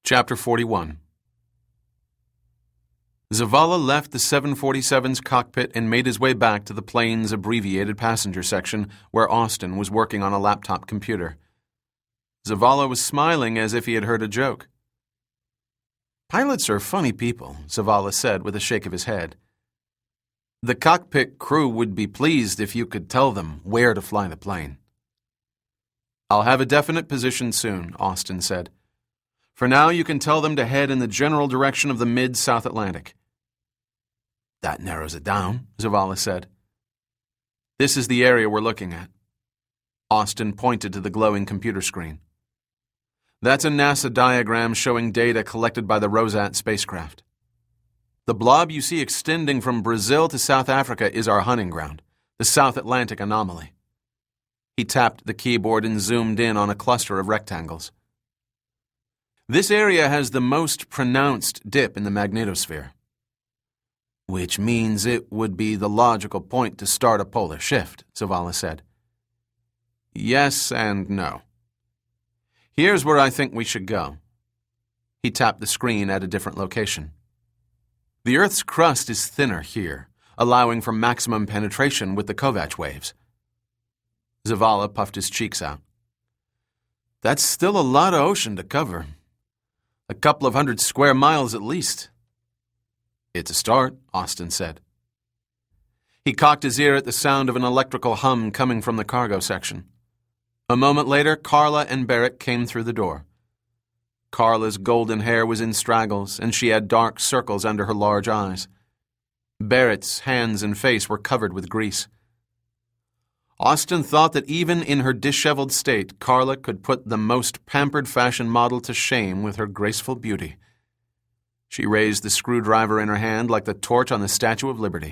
Chapter 41. Zavala left the 747's cockpit and made his way back to the plane's abbreviated passenger section where Austin was working on a laptop computer. Zavala was smiling as if he had heard a joke. "Pilots are funny people," Zavala said with a shake of his head. "The cockpit crew would be pleased if you could tell them where to fly the plane." "I'll have a definite position soon," Austin said. "For now, you can tell them to head in the general direction of the mid-South Atlantic." "That narrows it down," Zavala said. "This is the area we're looking at." Austin pointed to the glowing computer screen. "That's a NASA diagram showing data collected by the Rosat spacecraft. The blob you see extending from Brazil to South Africa is our hunting ground, the South Atlantic anomaly." He tapped the keyboard and zoomed in on a cluster of rectangles. "This area has the most pronounced dip in the magnetosphere, which means it would be the logical point to start a polar shift," Zavala said. "Yes and no. Here's where I think we should go." He tapped the screen at a different location. "The Earth's crust is thinner here, allowing for maximum penetration with the Kovac waves." Zavala puffed his cheeks out. "That's still a lot of ocean to cover. A couple of 100 square miles at least." "It's a start," Austin said. He cocked his ear at the sound of an electrical hum coming from the cargo section. A moment later, Carla and Barrett came through the door. Carla's golden hair was in straggles, and she had dark circles under her large eyes. Barrett's hands and face were covered with grease. Austin thought that even in her disheveled state, Carla could put the most pampered fashion model to shame with her graceful beauty. She raised the screwdriver in her hand like the torch on the Statue of Liberty.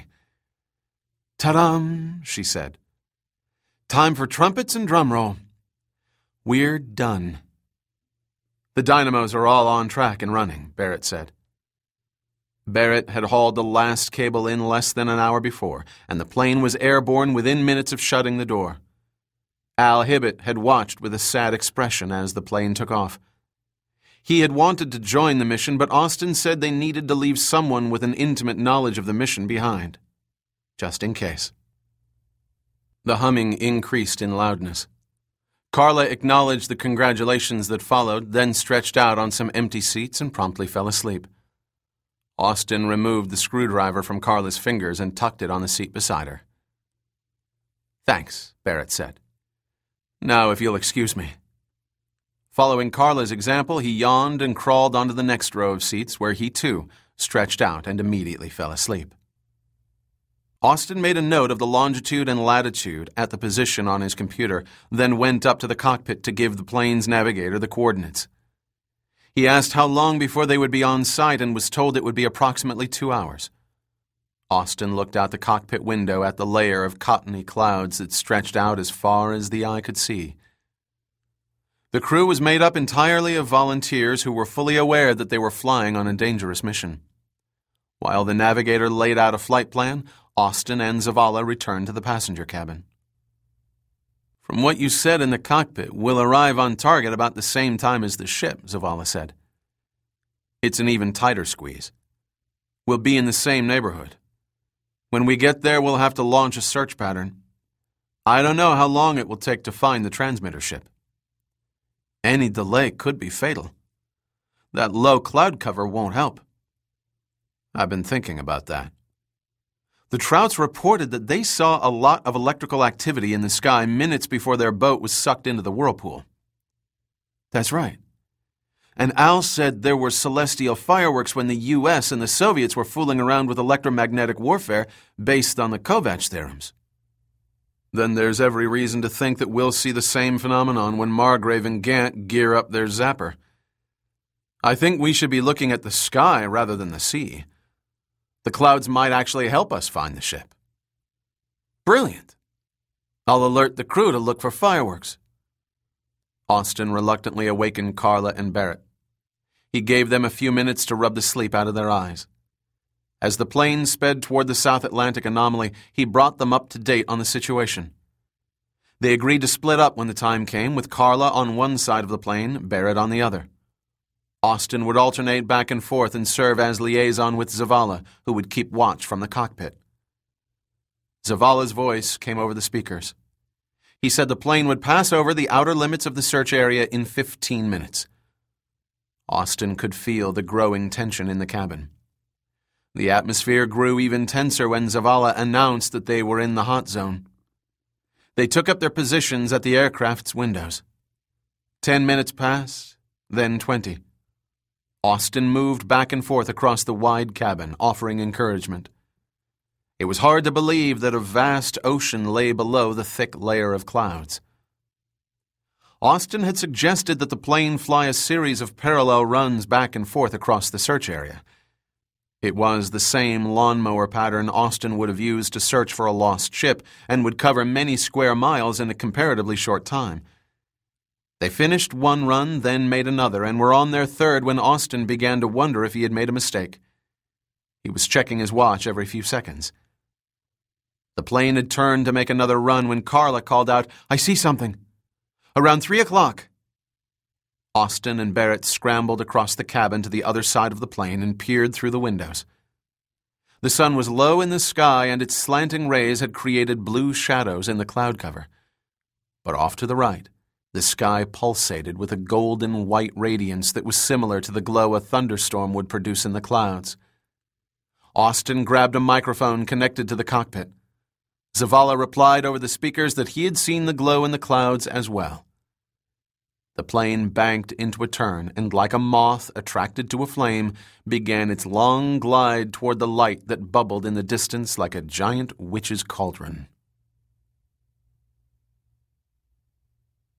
"Ta-dam," she said. "Time for trumpets and drum roll. We're done." "The dynamos are all on track and running," Barrett said. Barrett had hauled the last cable in less than an hour before, and the plane was airborne within minutes of shutting the door. Al Hibbett had watched with a sad expression as the plane took off. He had wanted to join the mission, but Austin said they needed to leave someone with an intimate knowledge of the mission behind, just in case. The humming increased in loudness. Carla acknowledged the congratulations that followed, then stretched out on some empty seats and promptly fell asleep. Austin removed the screwdriver from Carla's fingers and tucked it on the seat beside her. "Thanks," Barrett said. "Now, if you'll excuse me." Following Carla's example, he yawned and crawled onto the next row of seats where he, too, stretched out and immediately fell asleep. Austin made a note of the longitude and latitude at the position on his computer, then went up to the cockpit to give the plane's navigator the coordinates. He asked how long before they would be on site and was told it would be approximately 2 hours. Austin looked out the cockpit window at the layer of cottony clouds that stretched out as far as the eye could see. The crew was made up entirely of volunteers who were fully aware that they were flying on a dangerous mission. While the navigator laid out a flight plan, Austin and Zavala returned to the passenger cabin. "From what you said in the cockpit, we'll arrive on target about the same time as the ship," Zavala said. "It's an even tighter squeeze. We'll be in the same neighborhood. When we get there, we'll have to launch a search pattern. I don't know how long it will take to find the transmitter ship. Any delay could be fatal. That low cloud cover won't help." "I've been thinking about that." The Trouts reported that they saw a lot of electrical activity in the sky minutes before their boat was sucked into the whirlpool. "That's right. And Al said there were celestial fireworks when the U.S. and the Soviets were fooling around with electromagnetic warfare based on the Kovac theorems." "Then there's every reason to think that we'll see the same phenomenon when Margrave and Gant gear up their zapper. I think we should be looking at the sky rather than the sea. The clouds might actually help us find the ship." "Brilliant. I'll alert the crew to look for fireworks." Austin reluctantly awakened Carla and Barrett. He gave them a few minutes to rub the sleep out of their eyes. As the plane sped toward the South Atlantic anomaly, he brought them up to date on the situation. They agreed to split up when the time came, with Carla on one side of the plane, Barrett on the other. Austin would alternate back and forth and serve as liaison with Zavala, who would keep watch from the cockpit. Zavala's voice came over the speakers. He said the plane would pass over the outer limits of the search area in 15 minutes. Austin could feel the growing tension in the cabin. The atmosphere grew even tenser when Zavala announced that they were in the hot zone. They took up their positions at the aircraft's windows. 10 minutes passed, then 20. Austin moved back and forth across the wide cabin, offering encouragement. It was hard to believe that a vast ocean lay below the thick layer of clouds. Austin had suggested that the plane fly a series of parallel runs back and forth across the search area. It was the same lawnmower pattern Austin would have used to search for a lost ship and would cover many square miles in a comparatively short time. They finished one run, then made another, and were on their third when Austin began to wonder if he had made a mistake. He was checking his watch every few seconds. The plane had turned to make another run when Carla called out, "I see something. Around 3 o'clock. Austin and Barrett scrambled across the cabin to the other side of the plane and peered through the windows. The sun was low in the sky, and its slanting rays had created blue shadows in the cloud cover. But off to the right, the sky pulsated with a golden-white radiance that was similar to the glow a thunderstorm would produce in the clouds. Austin grabbed a microphone connected to the cockpit. Zavala replied over the speakers that he had seen the glow in the clouds as well. The plane banked into a turn and, like a moth attracted to a flame, began its long glide toward the light that bubbled in the distance like a giant witch's cauldron.